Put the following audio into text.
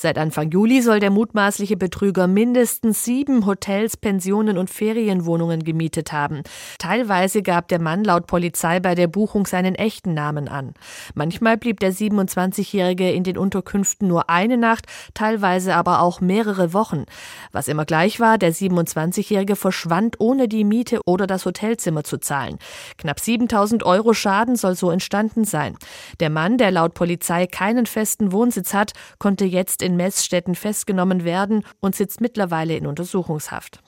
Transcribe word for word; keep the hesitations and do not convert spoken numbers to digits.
Seit Anfang Juli soll der mutmaßliche Betrüger mindestens sieben Hotels, Pensionen und Ferienwohnungen gemietet haben. Teilweise gab der Mann laut Polizei bei der Buchung seinen echten Namen an. Manchmal blieb der siebenundzwanzigjährige in den Unterkünften nur eine Nacht, teilweise aber auch mehrere Wochen. Was immer gleich war, der siebenundzwanzigjährige verschwand, ohne die Miete oder das Hotelzimmer zu zahlen. Knapp siebentausend Euro Schaden soll so entstanden sein. Der Mann, der laut Polizei keinen festen Wohnsitz hat, konnte jetzt in Meßstetten festgenommen werden und sitzt mittlerweile in Untersuchungshaft.